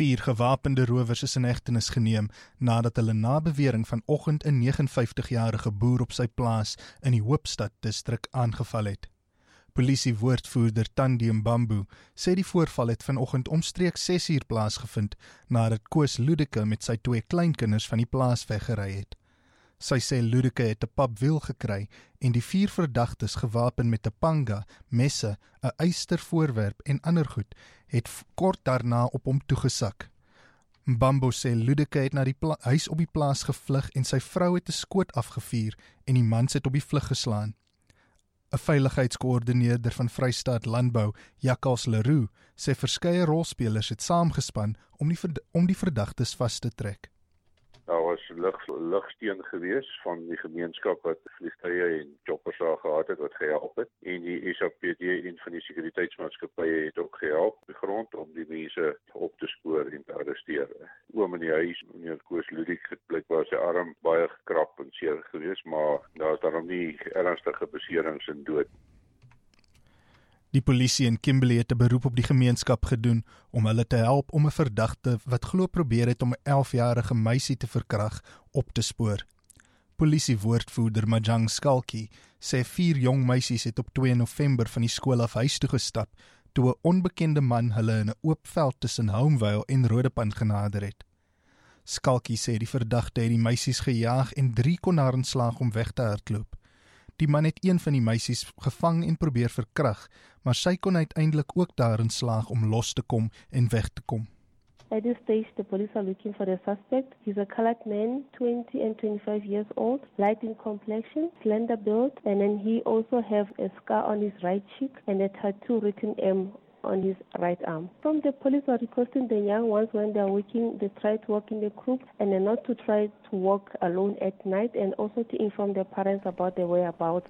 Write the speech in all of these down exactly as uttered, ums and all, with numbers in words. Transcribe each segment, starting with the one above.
Vier gewapende rowers is in hegtenis geneem nadat hulle na bewering vanoggend 'n negenenvyftigjarige boer op sy plaas in die Hoopstad distrik aangeval het. Polisiewoordvoerder Thandi Mbambo sê die voorval het vanoggend omstreeks ses uur plaasgevind nadat Koos Ludeke met sy twee kleinkinders van die plaas weggery het. Sy sê Ludeke het 'n papwiel gekry en die vier verdagtes gewapen met 'n panga, messe, 'n ystervoorwerp en ander goed het kort daarna op hom toegesak. Mbambo sê Ludeke het na die huis op die plaas gevlug en sy vrou het 'n skoot afgevuur en die mans het op die vlug geslaan. 'n Veiligheidskoördineerder van Vrystaat Landbou, Jakkals Leroux, sê verskeie rolspelers het saamgespan om die, om die verdagtes vas te trek. Daar was lig, ligsteen gewees van die gemeenskap wat vliegtuie en choppers daar gehad het wat gehelp het. En die S A P D, een van die sekuriteitsmaatskappye, het ook gehelp op die grond om die mense op te spoor en te arresteer. Oom in die huis, meneer Koos Ludik, het blykbaar sy arm baie gekrap en seer gewees, maar daar is daarom nie ernstige beserings en dood. Die polisie in Kimberley het 'n beroep op die gemeenskap gedoen om hulle te help om 'n verdagte wat glo probeer het om 'n elfjarige meisie te verkrag op te spoor. Polisiewoordvoerder Majang Skalkie sê vier jong meisies het op twee November van die skool af huis toe gestap toe 'n onbekende man hulle in 'n oop veld tussen Homevale en Rodepan genader het. Skalkie sê die verdagte het die meisies gejaag en drie kon haar aanslaag om weg te hardloop. Die man het een van die meisies gevang en probeer verkrag, maar sy kon uiteindelik ook daarin slaag om los te kom en weg te kom. At this stage, the police are looking for the suspect. He's a colored man, twenty and twenty-five years old, light in complexion, slender build, and then he also have a scar on his right cheek and a tattoo written M on his right arm. From the police are requesting the young ones when they are working, they try to work in the group and then not to try to walk alone at night and also to inform their parents about their whereabouts.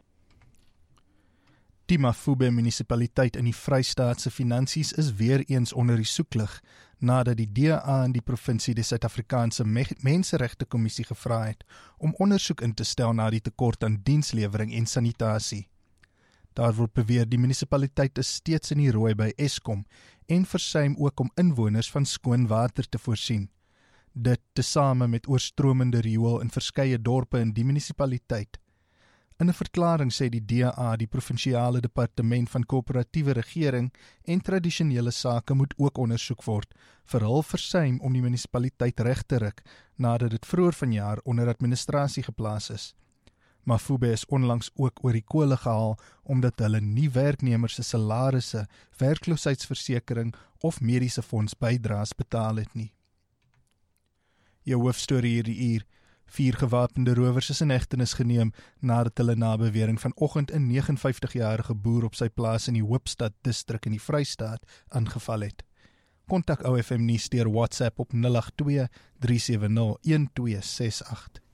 Die Mafube munisipaliteit in die Vrystaatse finansies is weer eens onder die soeklig nadat die D A in die provinsie die Suid-Afrikaanse Menseregte Kommissie gevra het om ondersoek in te stel na die tekort aan dienslewering en sanitasie. Daar word beweer die munisipaliteit is steeds in die rooi by Eskom en versuim ook om inwoners van skoon water te voorsien. Dit tesame met oorstromende riool in verskeie dorpe in die munisipaliteit. In 'n verklaring sê die D A die provinsiale departement van koöperatiewe regering en tradisionele sake moet ook ondersoek word vir hul versuim om die munisipaliteit reg te ruk nadat dit vroeër vanjaar onder administrasie geplaas is. Mafube is onlangs ook oor die kole gehaal omdat hulle nie werknemers se salarisse, werkloosheidsversekering of mediese fonds bydraes betaal het nie. Jou hoofstorie hierdie uur: Vier gewapende rowers is in hegtenis geneem nadat hulle na bewering vanoggend 'n negenenvyftigjarige boer op sy plaas in die Hoopstad distrik in die Vrystaat aangeval het. Kontak O F M nuus deur WhatsApp op nul agt twee drie sewe nul een twee ses agt.